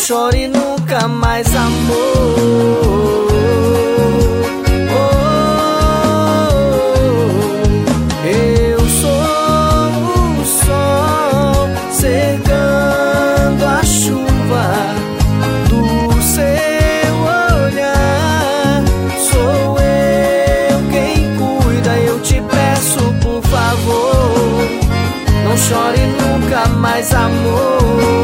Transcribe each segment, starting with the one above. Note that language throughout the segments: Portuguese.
chore nunca mais, amor. Eu sou o sol secando a chuva do seu olhar. Sou eu quem cuida, eu te peço por favor, não chore nunca mais, amor.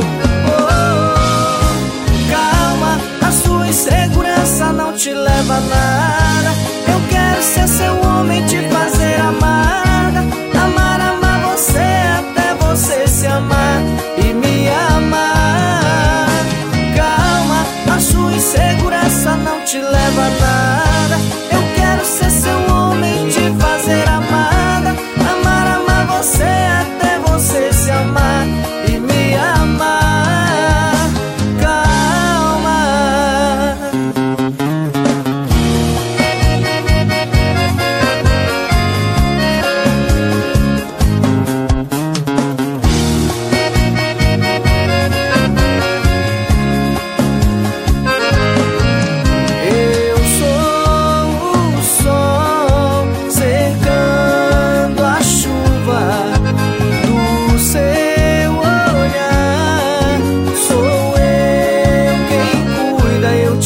Segurança não te leva a nada. Eu quero ser seu homem, te fazer amada. Amar, amar você até você se amar e me amar. Calma, a sua insegurança não te leva a nada. Eu quero ser seu homem, te fazer amada. Amar, amar você até você se amar e me amar.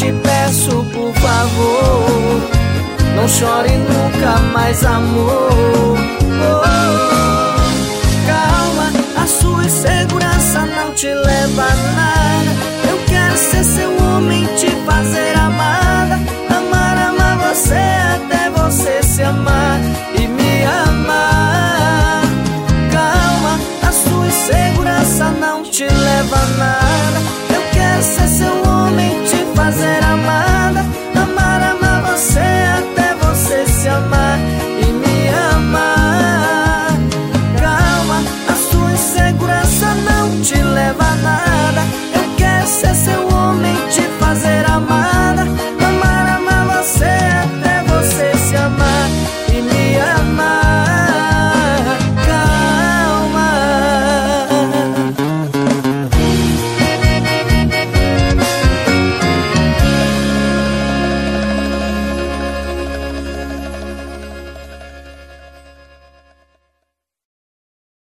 Não chore nunca mais, amor.